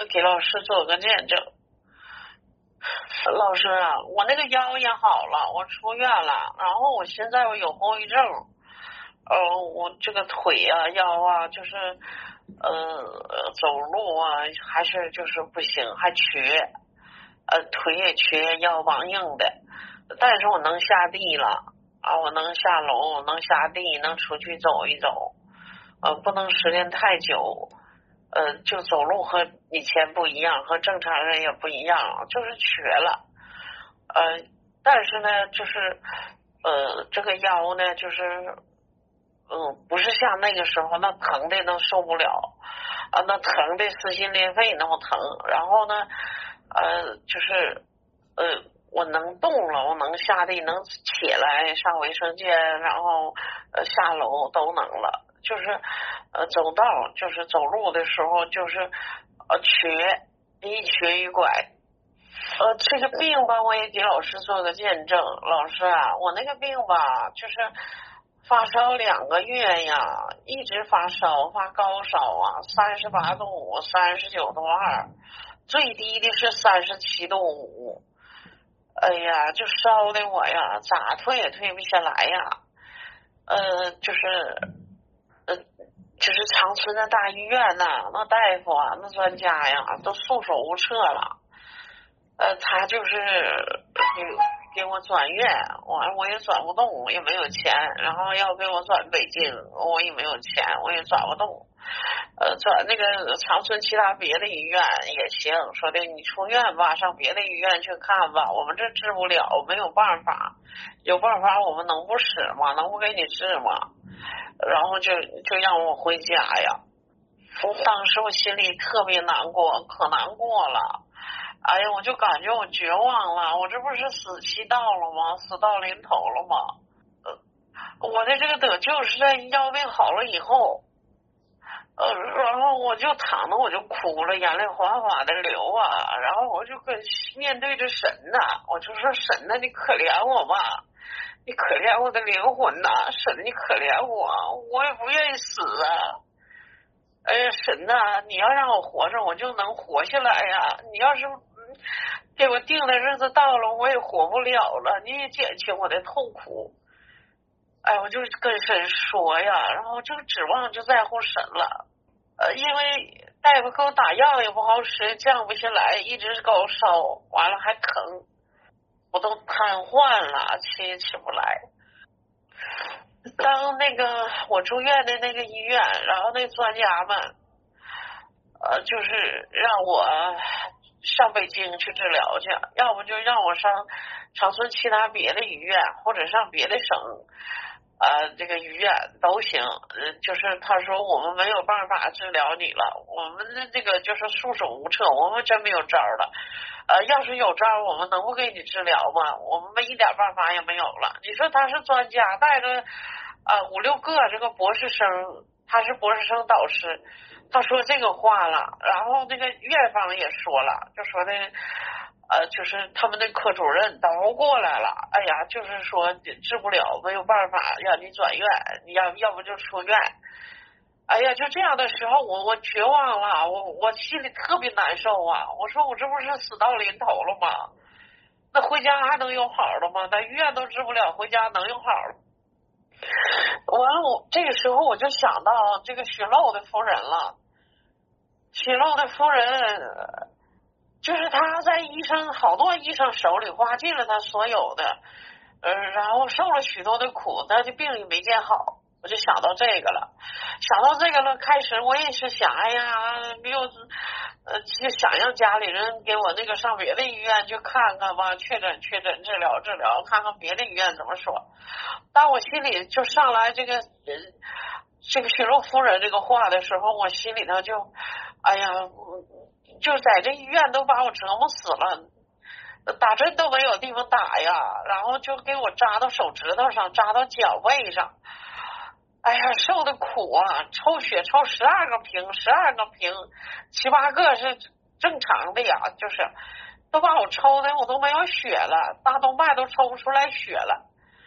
给老师做个见证。老师啊，我那个腰也好了，我出院了，然后我现在我有后遗症，我这个腿啊、腰啊，就是走路啊，还是就是不行，还瘸，腿也瘸，腰膀硬的，但是我能下地了啊，我能下楼，能下地，能出去走一走，不能时间太久。就走路和以前不一样，和正常人也不一样，就是瘸了。但是呢，就是这个腰呢，就是不是像那个时候那疼的能受不了啊，那疼的撕心裂肺那么疼。然后呢，就是我能动了，我能下地，能起来上卫生间，然后下楼都能了。就是走道，就是走路的时候，就是瘸，一瘸一拐。这个病吧，我也给老师做个见证。老师啊，我那个病吧，就是发烧2个月呀，一直发烧，发高烧啊，38.5度、39.2度，最低的是37.5度。哎呀，就烧的我呀，咋退也退不下来呀。就是长春的大医院呐，那大夫啊，那专家呀，都束手无策了。他就是给我转院，我也转不动，也没有钱，然后要给我转北京，我也没有钱，我也转不动。转那个长春其他别的医院也行，说的你出院吧，上别的医院去看吧，我们这治不了，没有办法，有办法我们能不使吗？能不给你治吗？然后就让我回家呀。当时我心里特别难过，可难过了。哎呀，我就感觉我绝望了，我这不是死期到了吗？死到临头了吗？我的这个得救是在腰病好了以后。然后我就躺着，我就哭了，眼泪哗哗的流啊。然后我就面对着神呐，我就说神呐，你可怜我吧，你可怜我的灵魂呐，神你可怜我也不愿意死啊。哎呀，神呐，你要让我活着，我就能活下来呀。你要是给我定的日子到了，我也活不了了，你也减轻我的痛苦。哎，我就跟神说呀，然后这个指望就在乎神了。因为大夫给我打药也不好使，降不下来，一直是高烧，完了还疼，我都瘫痪了，起也起不来。当那个我住院的那个医院，然后那专家们就是让我上北京去治疗去，要不就让我上长春其他别的医院，或者上别的省这个医院都行。就是他说我们没有办法治疗你了，我们的这个就是束手无策，我们真没有招了。要是有招，我们能不给你治疗吗？我们一点办法也没有了。你说他是专家，带着5、6个这个博士生，他是博士生导师，他说这个话了，然后那个院方也说了，就说的就是他们的科主任都过来了。哎呀，就是说治不了，没有办法让你转院，你要不就出院。哎呀，就这样的时候，我绝望了，我心里特别难受啊！我说我这不是死到临头了吗？那回家还能有好了吗？在医院都治不了，回家能有好了？完了，我这个时候我就想到这个许漏的夫人了。许漏的夫人就是他在好多医生手里花尽了他所有的，然后受了许多的苦，他的病也没见好。我就想到这个了，开始我也是想，哎呀，没有，就想让家里人给我那个上别的医院去看看吧，确诊治疗，看看别的医院怎么说。当我心里就上来这个许漏夫人这个话的时候，我心里头就，哎呀，就在这医院都把我折磨死了。打针都没有地方打呀，然后就给我扎到手指头上，扎到脚背上。哎呀，受的苦啊！抽血抽12个瓶，12个瓶，7、8个是正常的呀，就是都把我抽的我都没有血了，大动脉都抽不出来血了。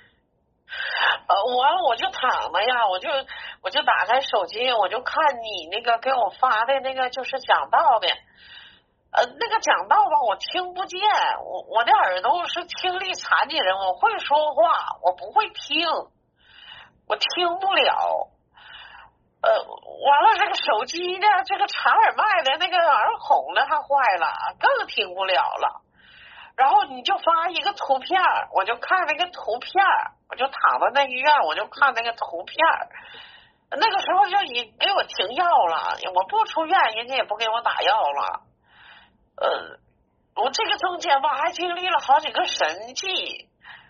完了我就躺着呀，我就打开手机，我就看你那个给我发的那个就是讲道的。 那个讲道吧，我听不见，我的耳朵是听力残疾人，我会说话，我不会听，我听不了。完了，这个手机呢，这个插耳麦的那个耳孔呢还坏了，更听不了了。然后你就发一个图片，我就看那个图片，我就躺在那医院，我就看那个图片。那个时候就已给我停药了，我不出院，人家也不给我打药了。我这个中间吧，还经历了好几个神迹。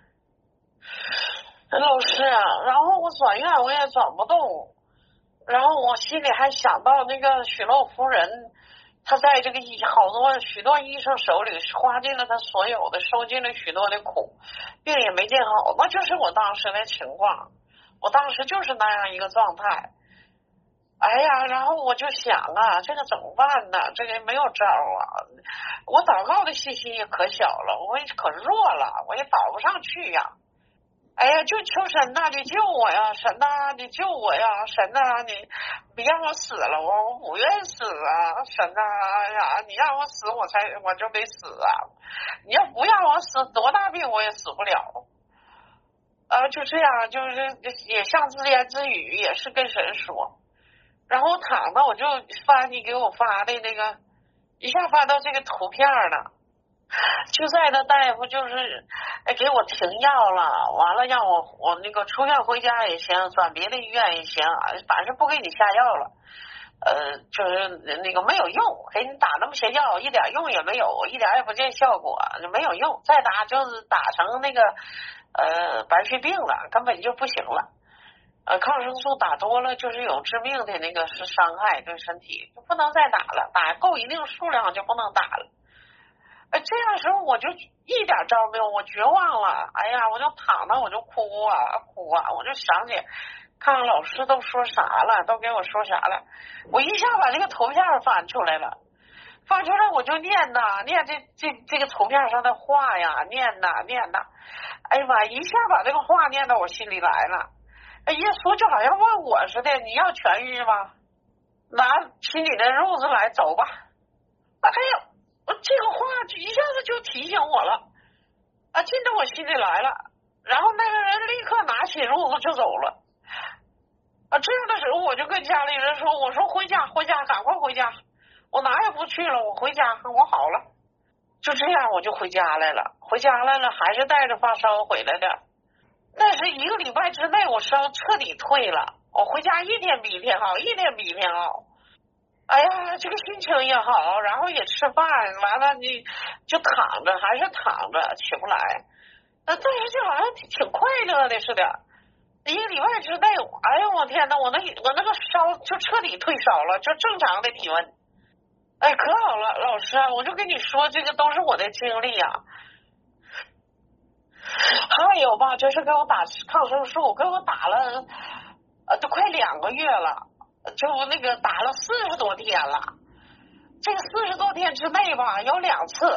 老师啊，然后我转院我也转不动，然后我心里还想到那个许诺夫人，她在这个许多医生手里花尽了她所有的，受尽了许多的苦，病也没见好，那就是我当时的情况，我当时就是那样一个状态。哎呀，然后我就想啊，这个怎么办呢？这个没有招啊！我祷告的信心也可小了，我也可弱了，我也祷不上去呀。哎呀，就求神呐，你救我呀！神呐，你救我呀！神呐，你别让我死了，我不愿死啊！神呐，哎呀，你让我死，我就得死啊！你要不让我死，多大病我也死不了。就这样，就是也像自言自语，也是跟神说。然后躺着，我就翻你给我发的那个，一下翻到这个图片了。就在那大夫就是给我停药了，完了让我那个出院回家也行，转别的医院也行，反正不给你下药了。就是那个没有用，给你打那么些药一点用也没有，一点也不见效果，没有用，再打就是打成那个白血病了，根本就不行了。抗生素打多了就是有致命的那个是伤害对身体，就不能再打了，打够一定数量就不能打了。这样时候我就一点招没有，我绝望了。哎呀，我就躺着我就哭啊，我就想起看看老师都说啥了，都给我说啥了。我一下把这个图片翻出来了，翻出来我就念这个图片上的话呀，念呐。哎呀妈，一下把这个话念到我心里来了。耶稣就好像问我似的，你要痊愈吗？拿起你的褥子来，走吧。哎呀，这个话就一下子就提醒我了，进到我心里来了。然后那个人立刻拿起褥子就走了。这样的时候我就跟家里人说，我说回家，赶快回家，我哪也不去了，我回家，我好了。就这样我就回家来了，还是带着发烧回来的。但是1个礼拜之内我烧彻底退了，我回家一天比一天好。哎呀，这个心情也好，然后也吃饭，完了你就躺着，还是躺着起不来。但是就好像挺快乐的似的。1个礼拜之内，哎呦我天哪，我那个烧就彻底退烧了，就正常的体温。可好了，老师啊，我就跟你说，这个都是我的经历啊。还有吧，就是给我打抗生素，给我打了都快2个月了，就那个打了40多天了。这个40多天之内吧，有2次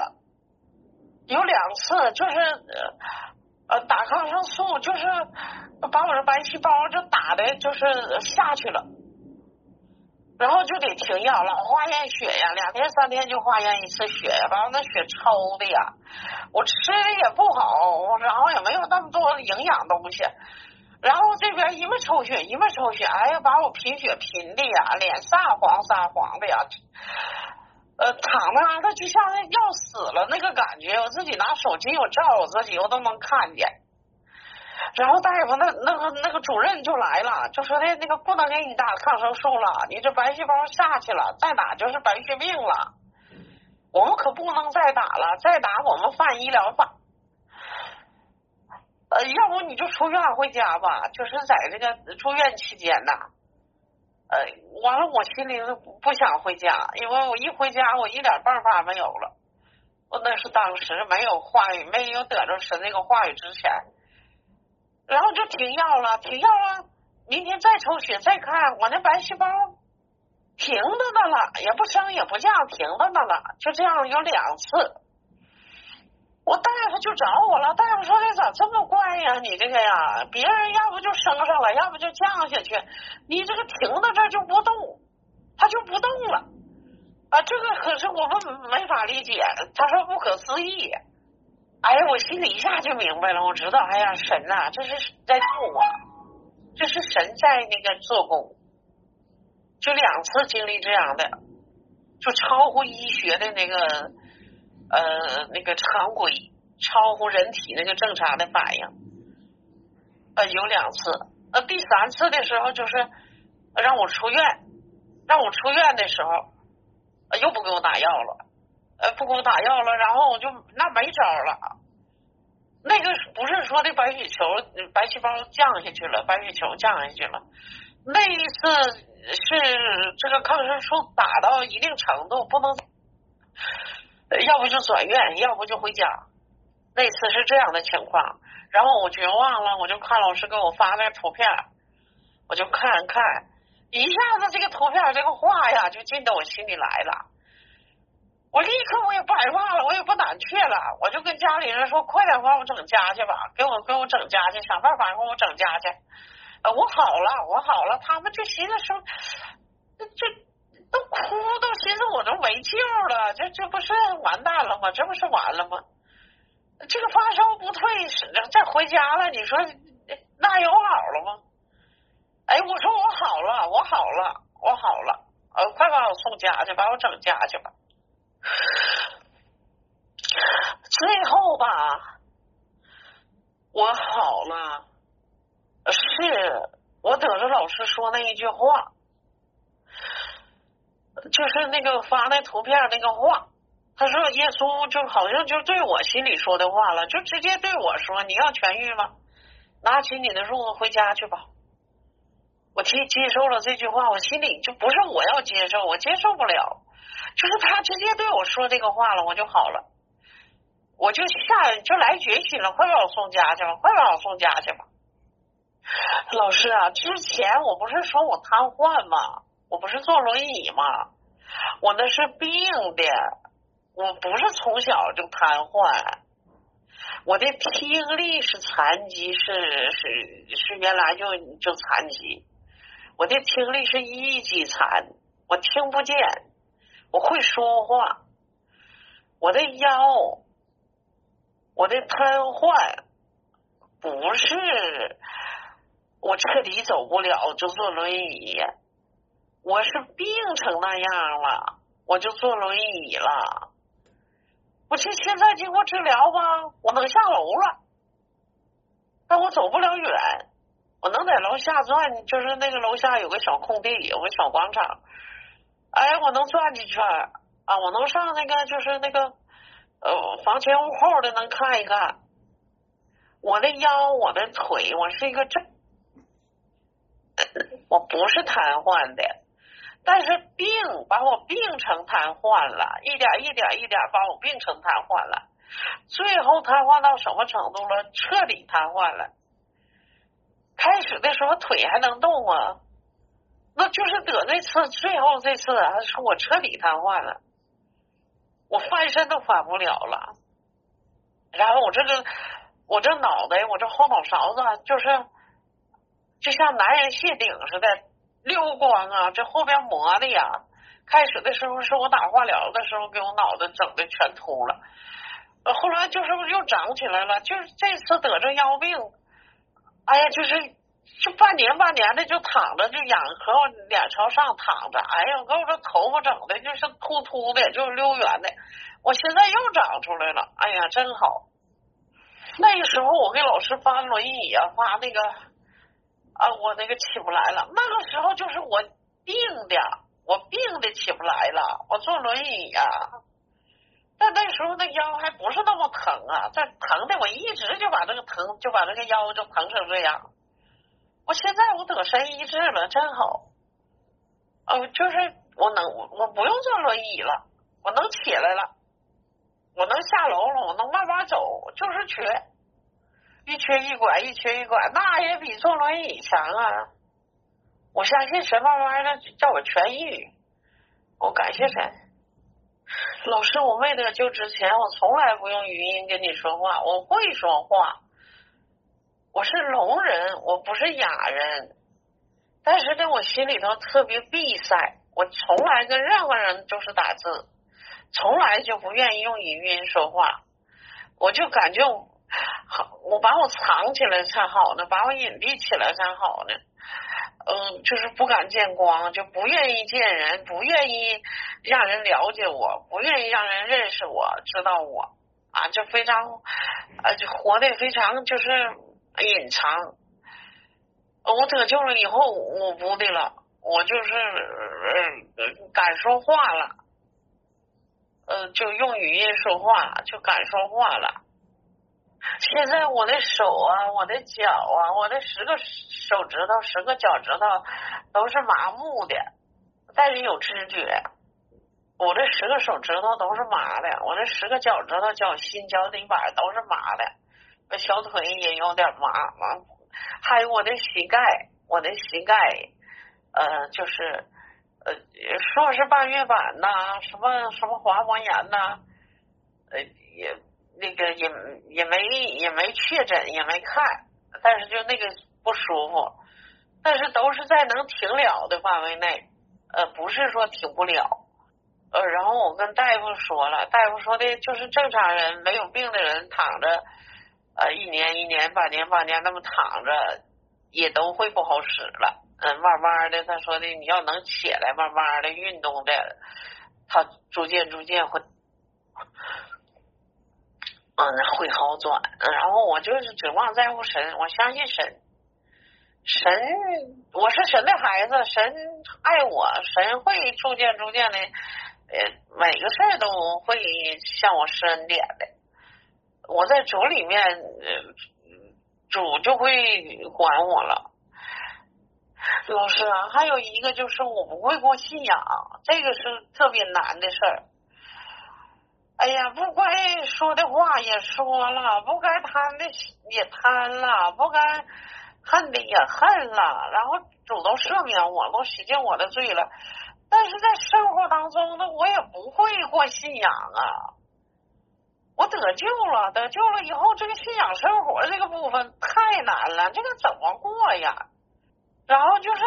就是打抗生素，就是把我的白细胞就打的就是下去了，然后就得停药，老化验血呀，2天3天就化验一次血，把我那血抽的呀，我吃的也不好，然后也没有那么多营养东西，然后这边一么抽血，哎呀，把我贫血贫的呀，脸煞黄的呀，躺那他就像要死了那个感觉，我自己拿手机我照我自己我都能看见。然后大夫那个主任就来了，就说那个不能给你打抗生素了，你这白细胞下去了，再打就是白血病了，我们可不能再打了，再打我们犯医疗法。要不你就出院回家吧，就是在这个住院期间呢。完了我心里不想回家，因为我一回家我一点办法没有了。我那是当时没有话语，没有得着神那个话语之前。然后就停药了，明天再抽血再看，我那白细胞停的那了，也不升也不降，停的那了，就这样有2次。我大夫就找我了，大夫说这咋这么怪呀？你这个呀，别人要不就升上了，要不就降下去，你这个停到这儿就不动，它就不动了。 这个可是我们没法理解。他说不可思议。哎呀，我心里一下就明白了，我知道，哎呀，神呐，这是在救我，这是神在那个做工。就2次经历这样的，就超乎医学的那个常规，超乎人体那个正常的反应。有2次。第3次的时候就是让我出院的时候，又不给我打药了，然后我就那没招了。那个不是说的白细胞降下去了，白血球降下去了。那一次是这个抗生素打到一定程度，不能，要不就转院，要不就回家。那次是这样的情况。然后我绝望了，我就看老师给我发那图片，我就看，一下子这个图片这个话呀就进到我心里来了。我立刻我也不害怕了，我也不胆怯了，我就跟家里人说，快点帮我整家去吧，给我整家去，想办法给我整家去。我好了，他们就寻思说，这都哭，都寻思我都没救了，这不是完蛋了吗？这不是完了吗？这个发烧不退，再回家了，你说那有好了吗？哎，我说我好了，快把我送家去，把我整家去吧。最后吧，我好了，是我得着老师说那一句话，就是那个发那图片那个话。他说耶稣就好像就对我心里说的话了，就直接对我说，你要痊愈吗？拿起你的褥子回家去吧。我接受了这句话，我心里就不是我要接受，我接受不了，就是他直接对我说这个话了，我就好了。我就来决心了，快把我送家去吧。老师啊，之前我不是说我瘫痪吗？我不是坐轮椅吗？我那是病的，我不是从小就瘫痪，我的听力是残疾，是原来就残疾，我的听力是1级残，我听不见，我会说话，我的腰，我的瘫痪不是我彻底走不了就坐轮椅，我是病成那样了，我就坐轮椅了。我现在经过治疗吧，我能下楼了，但我走不了远，我能在楼下转，就是那个楼下有个小空地，有个小广场，哎，我能转几圈啊，我能上那个就是那个房前屋后的能看一看。我的腰，我的腿，我是一个我不是瘫痪的，但是病把我病成瘫痪了，一点把我病成瘫痪了，最后瘫痪到什么程度了？彻底瘫痪了。开始的时候腿还能动啊，那就是得那次，最后这次是我彻底瘫痪了，我翻身都翻不了了。然后我这脑袋，我这后脑勺子就像男人谢顶似的溜光啊，这后边磨的呀。开始的时候是我打化疗的时候给我脑袋整的全秃了，后来就是又长起来了，就是这次得这腰病，哎呀，就半年的就躺着，就仰和我脸朝上躺着，哎呀，给我这头发整的就是秃的，就是溜圆的，我现在又长出来了，哎呀，真好。那个时候我给老师发轮椅啊，发那个我那个起不来了，那个时候就是我病的起不来了，我坐轮椅呀，但那时候那腰还不是那么疼啊，这疼的我一直就把这个腰就疼成这样。我现在我得神医治了，真好。就是我不用坐轮椅了，我能起来了，我能下楼了，我能慢慢走，就是一瘸一拐，那也比坐轮椅强啊。我相信神慢慢的叫我痊愈，我感谢神。老师，我没得救之前，我从来不用语音跟你说话，我会说话，我是聋人，我不是哑人，但是呢，我心里头特别闭塞， 我从来跟任何人都是打字，从来就不愿意用语音说话。我就感觉我把我藏起来才好呢，把我隐蔽起来才好呢。就是不敢见光，就不愿意见人，不愿意让人了解我，不愿意让人认识我，知道我啊，就非常就活得非常就是隐藏。我得救了以后，我不的了，我就是敢说话了，就用语音说话，就敢说话了。现在我的手啊，我的脚啊，我的10个手指头10个脚趾头都是麻木的，但是有知觉。我这10个手指头都是麻的，我这10个脚趾头、脚心、脚底板都是麻的，我小腿也有点麻，还有我的膝盖，就是说是半月板呐，什么滑膜炎呐，也。那个也没确诊，也没看，但是就那个不舒服，但是都是在能停了的范围内，不是说停不了。然后我跟大夫说了，大夫说的就是正常人没有病的人躺着1年半年那么躺着也都会不好使了。慢慢的他说的你要能起来，慢慢的运动的，他逐渐会会好转。然后我就是指望在乎神，我相信神，我是神的孩子，神爱我，神会逐渐的每个事儿都会向我施恩典的。我在主里面主就会管我了。老师啊，还有一个就是我不会过信仰，这个是特别难的事儿。哎呀，不该说的话也说了，不该贪的也贪了，不该恨的也恨了，然后主都赦免我，都洗净我的罪了。但是在生活当中呢，我也不会过信仰啊。我得救了以后，这个信仰生活这个部分太难了，这个怎么过呀？然后就是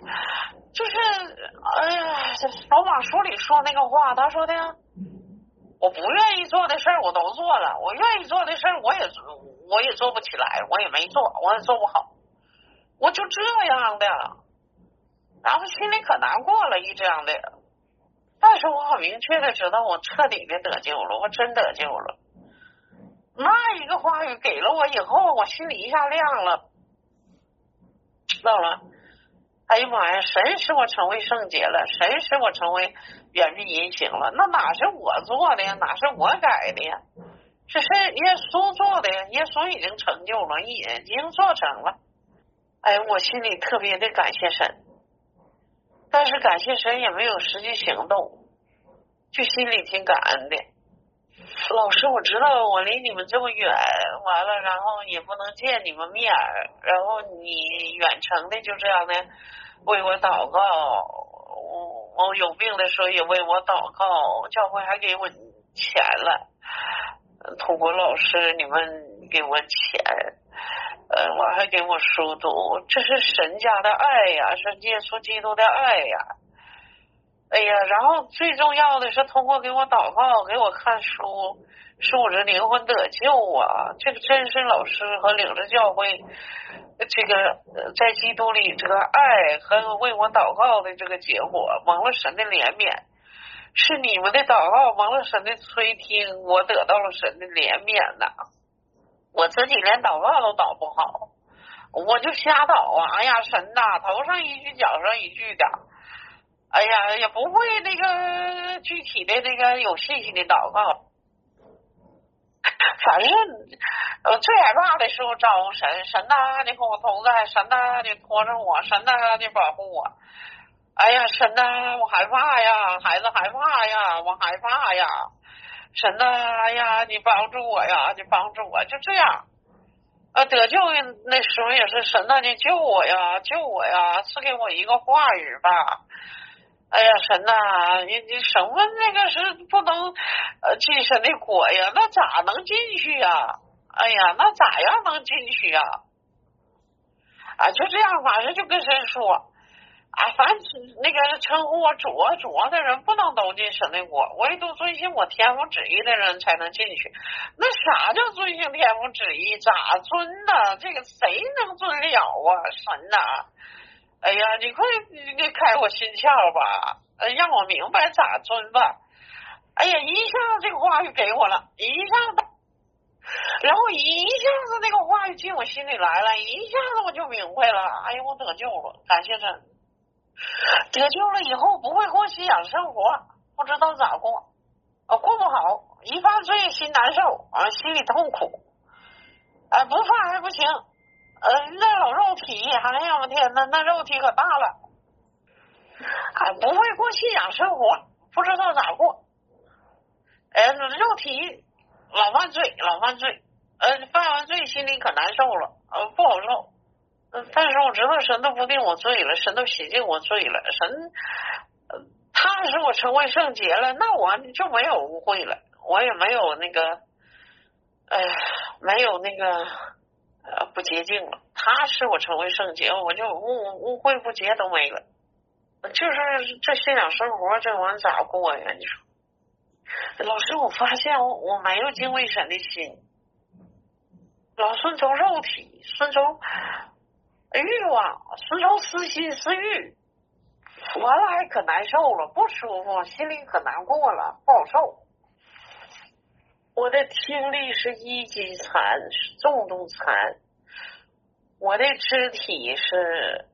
哎呀，罗马书里说那个话，他说的呀，我不愿意做的事儿我都做了，我愿意做的事儿我也做不起来，我也没做，我也做不好，我就这样的，然后心里可难过了，这样的。但是我很明确的知道我彻底的得救了，我真得救了。那一个话语给了我以后，我心里一下亮了，知道了。哎呀妈呀，神使我成为圣洁了，神使我成为远避淫行了，那哪是我做的呀，哪是我改的呀，这是耶稣做的呀，耶稣已经成就了，已经做成了。哎，我心里特别的感谢神，但是感谢神也没有实际行动，就心里挺感恩的。老师，我知道我离你们这么远，完了然后也不能见你们面，然后你远程的就这样的为我祷告，我有病的时候也为我祷告，教会还给我钱了，通过老师你们给我钱，我还给我书读，这是神家的爱呀，是耶稣基督的爱呀。哎呀，然后最重要的是通过给我祷告，给我看书，使我这灵魂得救啊！这个真是老师和领着教会这个在基督里这个爱和为我祷告的这个结果，蒙了神的怜悯，是你们的祷告蒙了神的垂听，我得到了神的怜悯呐。我自己连祷告都祷不好，我就瞎祷啊！哎呀，神呐，头上一句脚上一句的。哎呀，也不会那个具体的那个有信息的祷告，反正最害怕的时候招呼神，神呐，你和我同在，神呐，你拖着我，神呐，你保护我。哎呀，神呐，我害怕呀，孩子害怕呀，我害怕呀，神呐，哎呀，你帮助我呀，你帮助我，就这样。得救那时候也是神呐，你救我呀，赐给我一个话语吧。哎呀，神呐，你什么那个是不能进神的国呀？那咋能进去呀？哎呀，那咋样能进去呀？就这样，反正就跟神说， 凡是那个称呼我主的人不能都进神的国，唯独遵行我天父旨意的人才能进去。那啥叫遵行天父旨意？咋遵呢？这个谁能遵了啊？神呐！哎呀，你快开我心窍吧，让我明白咋遵吧。哎呀，一下子这个话语给我了，然后一下子那个话语进我心里来了，一下子我就明白了。哎呀，我得救了，感谢神。得救了以后不会过信仰生活，不知道咋过，过不好，一犯罪心难受心里痛苦，不犯还不行，那老肉体，哎呀我天呐，那肉体可大了，不会过信仰生活，不知道咋过，肉体老犯罪，犯完罪心里可难受了，不好受。但是我知道神都不定我罪了，神都洗净我罪了，神他使我成为圣洁了，那我就没有污秽了，我也没有那个没有那个不洁净了，他使我成为圣洁，我就污秽不洁都没了。就是这信仰生活这玩意咋过呀？你说老师，我发现我没有敬畏神的心，老顺从肉体，顺从欲望，顺从私心私欲，完了还可难受了，不舒服，心里可难过了，不好受。我的听力是1级残，是重度残，我的肢体是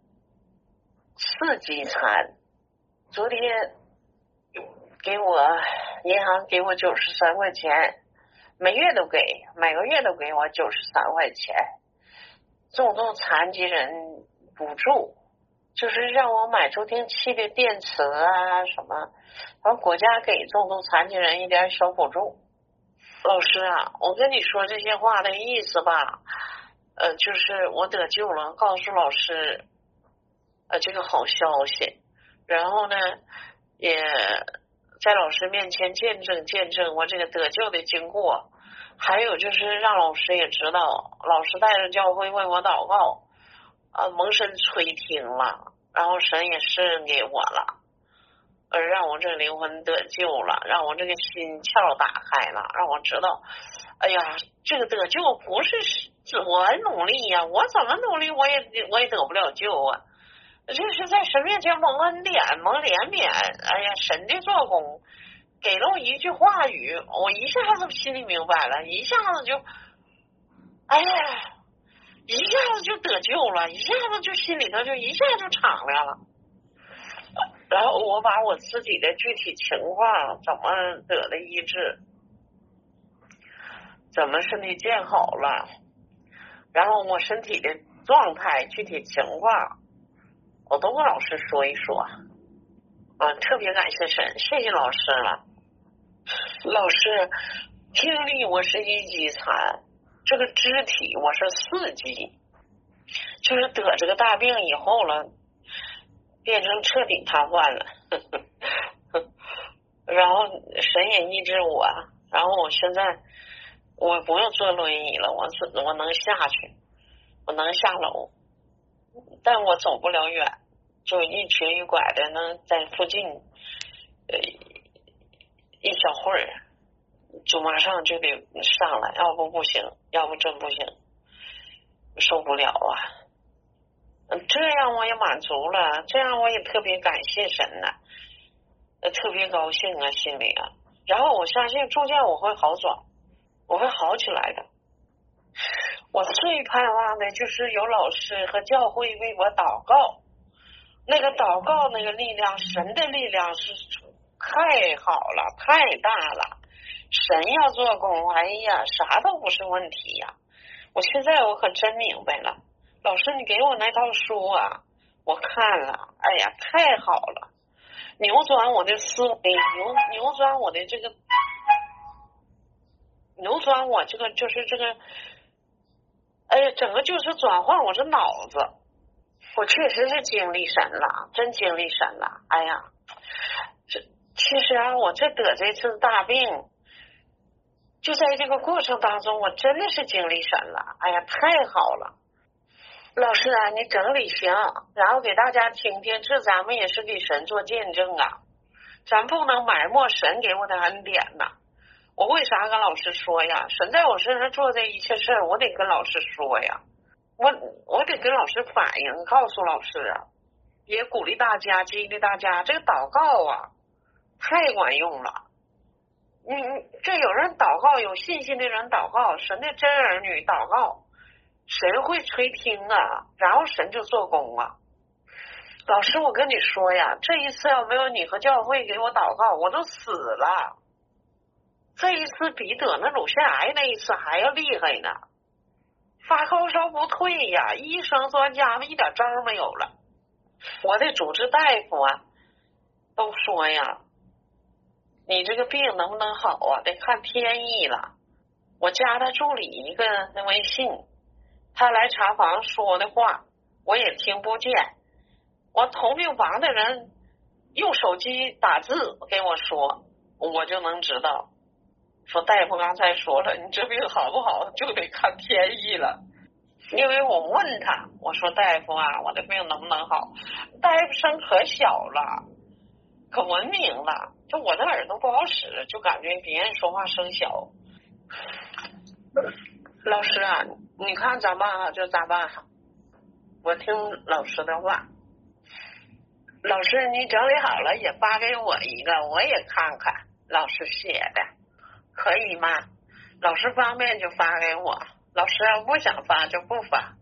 4级残。昨天给我银行给我93块钱，每个月都给我93块钱。重度残疾人补助，就是让我买助听器的电池啊什么，然后国家给重度残疾人一点小补助。老师啊，我跟你说这些话的意思吧，就是我得救了，告诉老师这个好消息，然后呢也在老师面前见证我这个得救的经过。还有就是让老师也知道，老师带着教会为我祷告，蒙神垂听了，然后神也施恩给我了，让我这灵魂得救了，让我这个心窍打开了，让我知道，哎呀，这个得救不是我努力呀，我怎么努力我也得不了救啊，这是在神面前蒙恩典蒙怜悯，哎呀，神的做工。给了我一句话语，我一下子心里明白了，一下子就，哎呀，一下子就得救了，一下子就心里头就一下就敞亮了。然后我把我自己的具体情况，怎么得的医治，怎么身体健好了，然后我身体的状态、具体情况，我都跟老师说一说。特别感谢神，谢谢老师了。老师，听力我是1级残，这个肢体我是4级，就是得这个大病以后了，变成彻底瘫痪了。然后神也医治我，然后我现在我不用坐轮椅了，我能下去，我能下楼，但我走不了远，就一瘸一拐的能在附近一小会儿就马上就得上来，要不不行，要不真不行，受不了啊。这样我也满足了，这样我也特别感谢神呐，特别高兴啊，心里啊。然后我相信逐渐我会好转，我会好起来的。我最盼望的就是有老师和教会为我祷告，那个祷告那个力量，神的力量是太好了，太大了。神要做工，哎呀，啥都不是问题呀。我现在我可真明白了，老师你给我那套书啊，我看了，哎呀，太好了，扭转我的思维，扭转我的这个，扭转我这个就是这个，哎呀，整个就是转换我这脑子。我确实是经历神了，真经历神了。哎呀，其实啊，我这得这次大病，就在这个过程当中，我真的是经历神了。哎呀，太好了！ 老师啊，你整理行，然后给大家听听，这咱们也是给神做见证啊，咱不能埋没神给我的恩典呐。我为啥跟老师说呀？神在我身上做这一切事儿，我得跟老师说呀，我得跟老师反映，告诉老师啊，也鼓励大家，激励大家，这个祷告啊，太管用了。这有人祷告，有信心的人祷告，神的真儿女祷告，神会垂听啊，然后神就做工啊。老师，我跟你说呀，这一次要没有你和教会给我祷告，我都死了。这一次比得那乳腺癌那一次还要厉害呢，发高烧不退呀，医生专家们一点招没有了。我的主治大夫啊都说呀，你这个病能不能好啊，得看天意了。我加他助理一个微信，他来查房说的话我也听不见，我同病房的人用手机打字给我说，我就能知道。说大夫刚才说了，你这病好不好就得看天意了。因为我问他，我说大夫啊，我的病能不能好？大夫声可小了，可文明了，就我的耳朵不好使，就感觉别人说话声小。老师啊，你看咋办啊？就咋办？我听老师的话。老师你整理好了也发给我一个，我也看看老师写的，可以吗？老师方便就发给我，老师要不想发就不发。